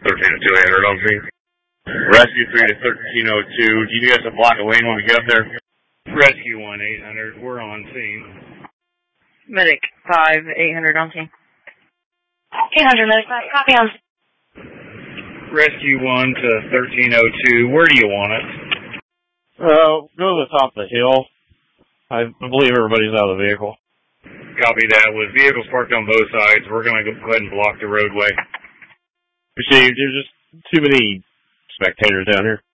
1302 on scene. Rescue 3 to 1302. Do you guys have a block of lane when we get up there? Rescue 1-800. We're on scene. Medic 5-800 on scene. 800 Medic 5. Copy on. Rescue 1 to 1302. Where do you want it? Go to the top of the hill. I believe everybody's out of the vehicle. Copy that. With vehicles parked on both sides, we're going to go ahead and block the roadway. Received. There's just too many spectators down here.